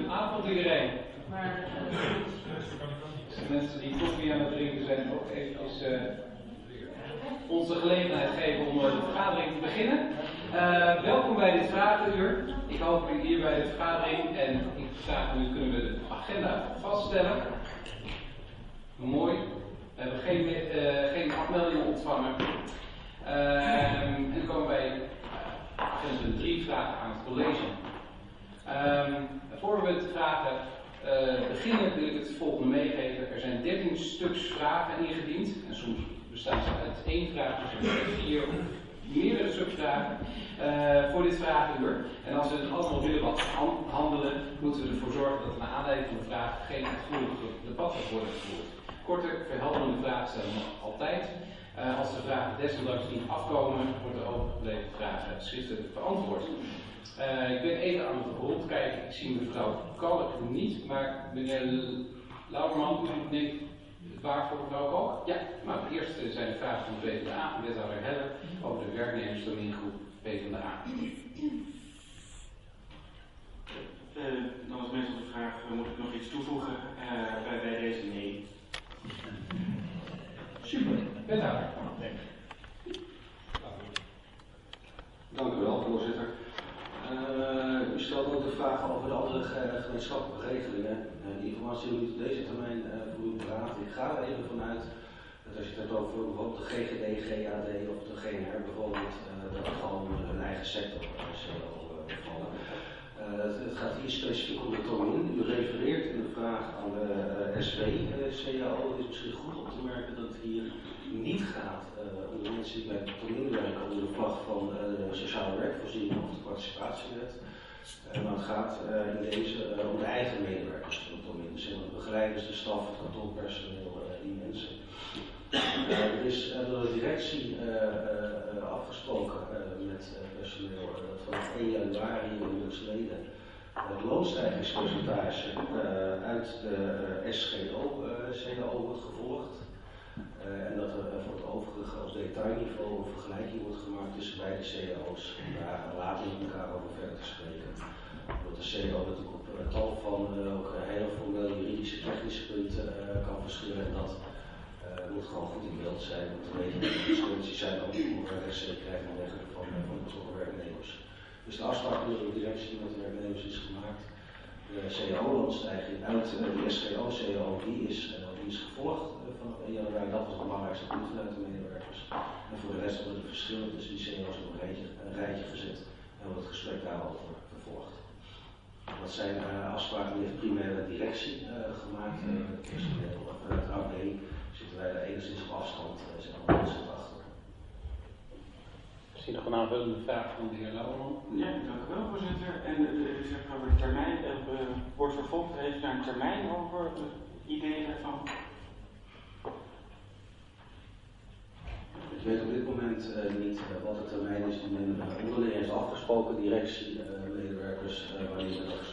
Goedenavond iedereen. Mensen die koffie aan het drinken zijn, ook eventjes onze gelegenheid geven om de vergadering te beginnen. Welkom bij dit vragenuur. Ik hoop u hier bij de vergadering en ik vraag nu, kunnen we de agenda vaststellen? Mooi. We hebben geen afmeldingen ontvangen. En dan komen wij agenda 3 vragen aan het college. Voor we het vragen beginnen wil ik het volgende meegeven. Er zijn 13 stuks vragen ingediend. En soms bestaan ze uit 1 vraag, dus er zijn 4 of meerdere subvragen voor dit vragenuur. En als we het allemaal willen handelen, moeten we ervoor zorgen dat er naar aanleiding van de vraag geen uitvoerig debat wordt gevoerd. Korte, verhelderende vragen stellen nog altijd. Als de vragen desondanks niet afkomen, wordt de overgebleven vragen schriftelijk beantwoord. Ik ben even aan het rondkijken. Ik zie mevrouw Kalk niet, maar meneer Lauwerman, u denkt waar voor mevrouw Kalk? Ja, nou, eerst zijn de vragen van de PvdA, wethouder Heller, over de werknemersdomeingroep PvdA. Dan is meestal de vraag, moet ik nog iets toevoegen bij deze? Nee. Super, wethouder. Dank u wel, voorzitter. U stelt ook de vraag over de andere gemeenschappelijke regelingen. Die informatie die u op deze termijn voor u praat. Ik ga er even vanuit dat als je het hebt over bijvoorbeeld de GGD, GAD of de GNR bijvoorbeeld, dat er gewoon hun eigen sector vallen. Het gaat hier specifiek om de Tomin. U refereert in de vraag aan de SW-CAO. Het is misschien goed om te merken dat het hier niet gaat om de mensen die bij de Tomin werken onder de vlag van de sociale werkvoorziening of de participatiewet. Maar het gaat in deze om de eigen medewerkers van de Tomin. Dus de begeleiders, de staf, het kantoorpersoneel, die mensen. Er is door de directie afgesproken met personeel dat vanaf 1 januari jongstleden het loonstijgingspercentage uit de SGO-CAO wordt gevolgd. En dat er voor het overige op detailniveau een vergelijking wordt gemaakt tussen beide CAO's. Om daar later met elkaar over verder te spreken. Omdat de CAO natuurlijk op tal van ook heel formele juridische technische punten kan verschillen. En dat moet gewoon goed in beeld zijn om te weten dat er consequenties zijn ook voor rechtszekerheid en dergelijke van betrokken werknemers. Dus de afspraak door de directie met de werknemers is gemaakt. De CAO-loonstijging uit de SGO-CAO die is gevolgd vanaf 1 januari. Dat was het belangrijkste punt vanuit de medewerkers. En voor de rest worden de verschillen tussen die CAO's op een rijtje gezet en wordt het gesprek daarover vervolgd. Dat zijn afspraken die heeft primaire directie gemaakt. Personeel vanuit de AD zitten wij daar enigszins op afstand, zijn allemaal mensen achter. Misschien nog een aanvullende vraag van de heer Lauwerman. Ja, dank u wel, voorzitter. En u zegt over de termijn, wordt vervolgd, heeft daar een termijn over, ideeën daarvan? Ik weet op dit moment niet wat de termijn is die men onderling heeft afgesproken, directie, medewerkers, wanneer men dat